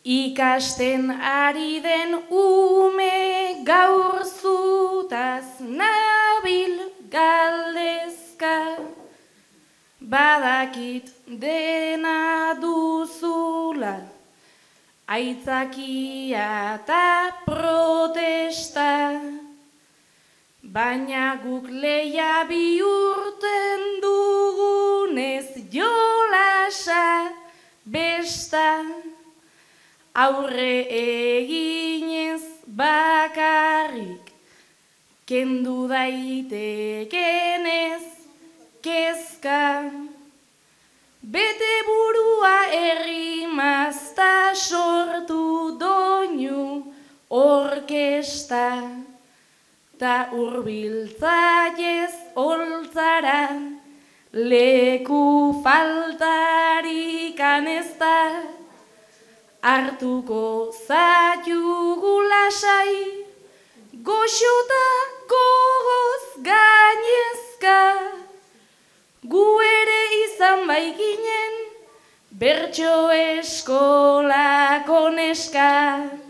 Ikasten ari den ume gaur zutaz nabil galdezka, badakit dena duzula, aitzakia eta protesta, baina guk leia bihurten dugunez jolasa besta, aurre eginez bakarrik, kendu daitekenez kezka. Bete burua errimazta sortu doinu orkesta, ta urbiltzaiez oltzara, leku faltarik anezta, hartuko zaiugu lasai, goxota gogoz gainezka, gu ere izan baiginen, bertso eskolako neska.